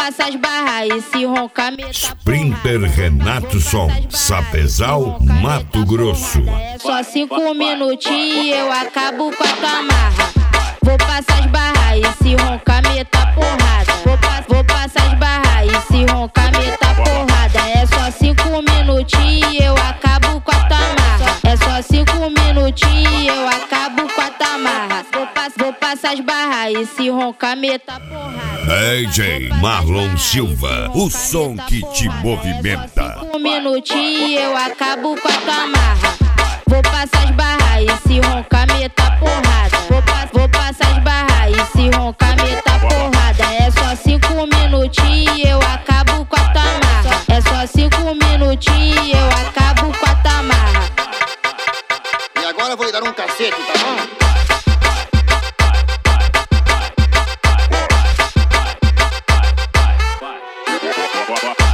passar as barras e se roncar me Sprinter Renato Som, Sapezal, Mato Grosso. É só 5 minutinhos e eu acabo com a tua marra. Vou passar as barras e se roncar meta porrada. Vou passar as barras e se roncar meta porrada. É só 5 minutinhos e eu acabo com a tua marra. É só 5 minutinhos e eu acabo com a tua marra. Vou passar as barras e se roncar meta porrada. DJ Marlon Silva, o som que te movimenta. 5 minutinhos e eu acabo com a tua marra. Vou passar as barras e se roncar meta porrada. Vou passar as barras e se roncar meta porrada. É só 5 minutinhos e eu acabo com a tua marra. É só 5 minutinhos e eu acabo com a tua marra. E agora eu vou lhe dar um cacete, tá bom? Bye.